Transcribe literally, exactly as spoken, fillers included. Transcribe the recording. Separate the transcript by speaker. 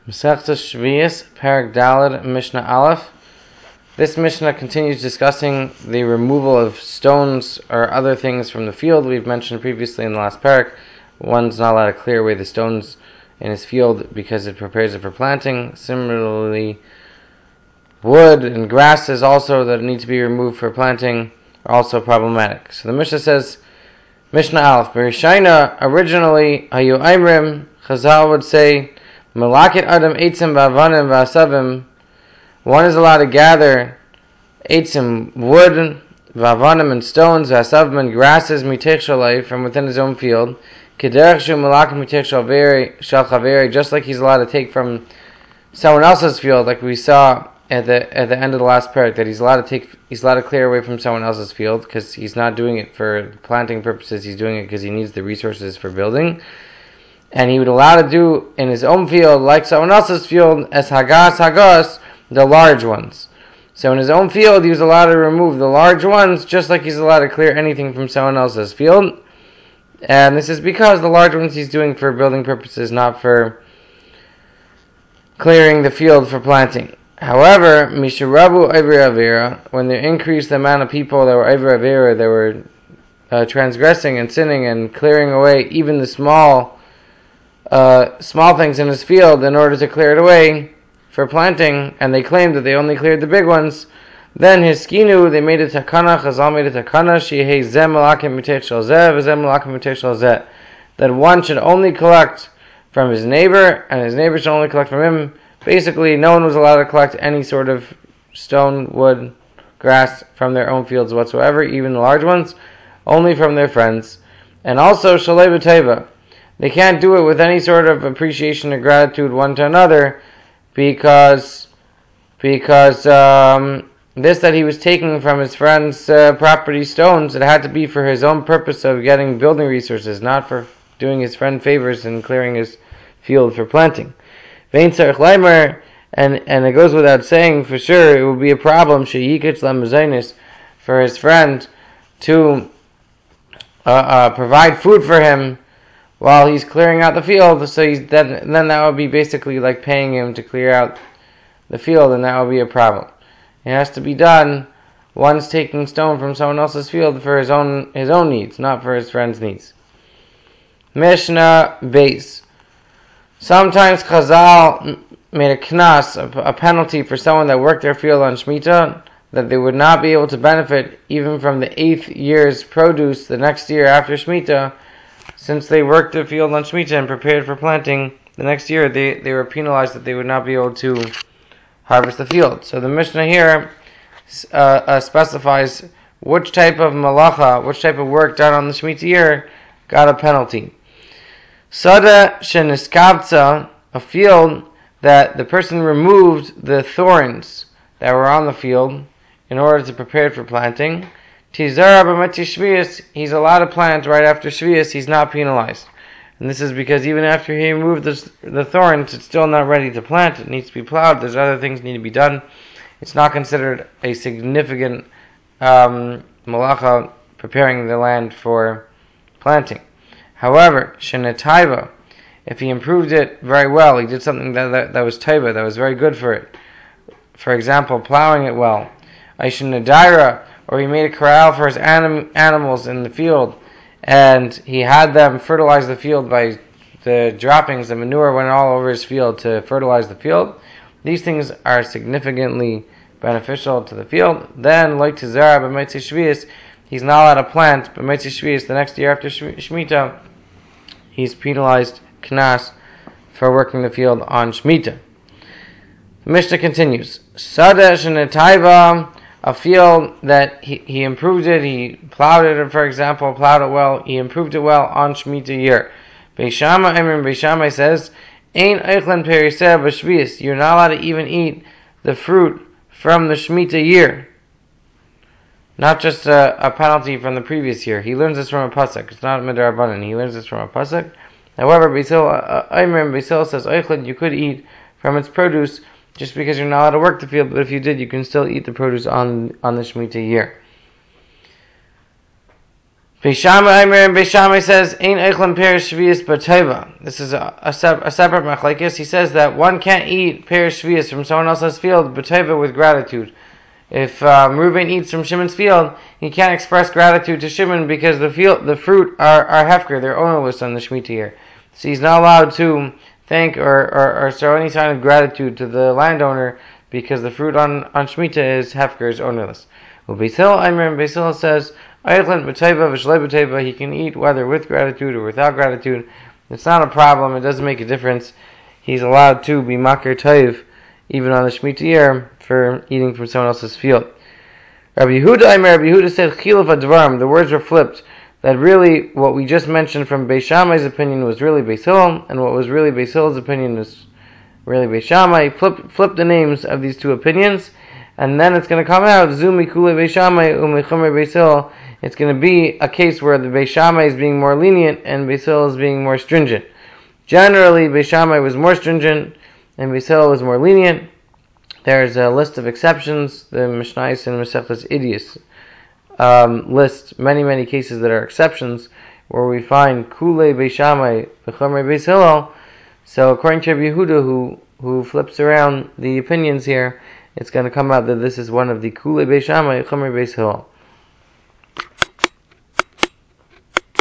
Speaker 1: Masechta Shvius, Perek Daled, Mishnah Aleph. This Mishnah continues discussing the removal of stones or other things from the field. We've mentioned previously in the last Perek, one's not allowed to clear away the stones in his field because it prepares it for planting. Similarly, wood and grasses also that need to be removed for planting are also problematic. So the Mishnah says, Mishnah Aleph, Berishayna, originally, Hayu Aimrim, Chazal would say, Malakit Adam Eitzim Vavanim Vasavim. One is allowed to gather Eitzim, wood, Vavanim, and stones, Vasavim, and grasses, Mitech Shalai, from within his own field. Kederech Shu Malakim Mitech Shalchaveri, just like he's allowed to take from someone else's field, like we saw at the at the end of the last parak, that he's allowed to take, he's allowed to clear away from someone else's field because he's not doing it for planting purposes. He's doing it because he needs the resources for building. And he would allow to do in his own field, like someone else's field, as hagas hagas, the large ones. So in his own field, he was allowed to remove the large ones, just like he's allowed to clear anything from someone else's field. And this is because the large ones he's doing for building purposes, not for clearing the field for planting. However, Misharabu Ivri Avera, when they increased the amount of people that were Ivri Avera, that were uh, transgressing and sinning and clearing away even the small Uh, small things in his field in order to clear it away for planting, and they claimed that they only cleared the big ones, then his skinu, they made a takana, Chazal made a takana, shehei zeh malakim mitech shel zeh, v'zeh malakim mitech shel zeh, that one should only collect from his neighbor, and his neighbor should only collect from him. Basically, no one was allowed to collect any sort of stone, wood, grass from their own fields whatsoever, even the large ones, only from their friends. And also, shalei b'teva, they can't do it with any sort of appreciation or gratitude one to another, because because um, this that he was taking from his friend's uh, property stones, it had to be for his own purpose of getting building resources, not for doing his friend favors and clearing his field for planting. Vein tzarich leimer, and and it goes without saying for sure it would be a problem sheyikich lamazainis, for his friend to uh, uh, provide food for him while he's clearing out the field. So he's, then, then that would be basically like paying him to clear out the field, and that would be a problem. It has to be done. One's taking stone from someone else's field for his own his own needs, not for his friend's needs. Mishnah Beis. Sometimes Chazal made a knas, a, a penalty for someone that worked their field on Shemitah, that they would not be able to benefit even from the eighth year's produce the next year after Shemitah. Since they worked the field on Shemitah and prepared for planting, the next year they, they were penalized that they would not be able to harvest the field. So the Mishnah here uh, uh, specifies which type of malacha, which type of work done on the Shemitah year got a penalty. Sada sheniskavtza, a field that the person removed the thorns that were on the field in order to prepare it for planting. Tizara b'mati shvius, he's allowed to plant right after shvius, he's not penalized. And this is because even after he removed the, the thorns, it's still not ready to plant. It needs to be plowed. There's other things need to be done. It's not considered a significant um, malacha preparing the land for planting. However, shenetaiva, if he improved it very well, he did something that, that, that was taiva, that was very good for it. For example, plowing it well. Aishenadaira, or he made a corral for his anim- animals in the field, and he had them fertilize the field by the droppings, the manure went all over his field to fertilize the field. These things are significantly beneficial to the field. Then, like Tizara b'Meitzi Shvius, he's not allowed to plant b'Meitzi Shvius the next year after Shemitah. He's penalized knas for working the field on Shemitah. The Mishnah continues. Sada shenetaiva, a field that he, he improved it, he plowed it, for example, plowed it well, he improved it well on Shemitah year. Beis Shammai, Emrim Beis Shammai says, Ein eichlan periseh b'shvius, you're not allowed to even eat the fruit from the Shemitah year. Not just a, a penalty from the previous year. He learns this from a pasuk. It's not midrabanan. He learns this from a pasuk. However, Beis Hillel, Emrim Beis Hillel says, eichlan, you could eat from its produce, just because you're not allowed to work the field, but if you did, you can still eat the produce on, on the Shemitah year. Beishamai Aimer and Beishamai says, Ein Eichlan Perish Shvius B'Teva. This is a, a, sep- a separate machlekes. He says that one can't eat Perish Shvius from someone else's field B'Teva with gratitude. If um, Reuben eats from Shimon's field, he can't express gratitude to Shimon because the field, the fruit are, are hefker, they're ownerless on the Shemitah year. So he's not allowed to thank or, or, or show any sign of gratitude to the landowner because the fruit on, on Shemitah is hefker, is ownerless. Well, Beis Hillel, Aimer and Beis Hillel says, he can eat whether with gratitude or without gratitude. It's not a problem. It doesn't make a difference. He's allowed to be makir toiv even on the Shemitah year for eating from someone else's field. Rabbi Yehuda, Rabbi Yehuda said chiluf advarim. The words were flipped. That really what we just mentioned from Beis Shammai's opinion was really Beis Hillel, and what was really Beis Hillel's opinion was really Beis Shammai. Flip, flip the names of these two opinions, and then it's going to come out Zumi Kule Beis Shammai Umechumer Beis Hillel. It's going to be a case where the Beis Shammai is being more lenient and Beis Hillel is being more stringent. Generally, Beis Shammai was more stringent and Beis Hillel was more lenient. There's a list of exceptions. The Mishnayos and Masechtas Idios um, list many, many cases that are exceptions where we find Kule Beis Shammai V'chomer Beis Hillel. So according to Rabbi Yehuda, who who flips around the opinions here, it's going to come out that this is one of the Kule Beis Shammai Chomer Beis Hillel.